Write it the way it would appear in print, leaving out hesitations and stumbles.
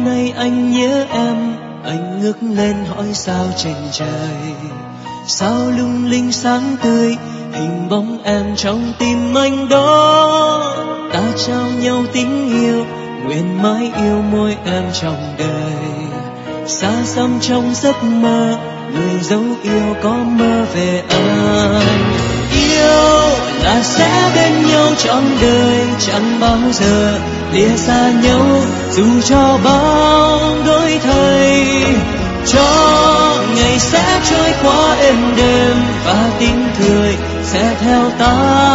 nay anh nhớ em, anh ngước lên hỏi sao trên trời, sao lung linh sáng tươi, hình bóng em trong tim anh đó. Ta trao nhau tình yêu, nguyện mãi yêu môi em trong đời. Xa xăm trong giấc mơ, người dấu yêu có mơ về anh. Yêu là sẽ bên nhau trọn đời, chẳng bao giờ lìa xa nhau, dù cho bao đổi thay. Cho ngày sẽ trôi qua êm đềm và tiếng cười sẽ theo ta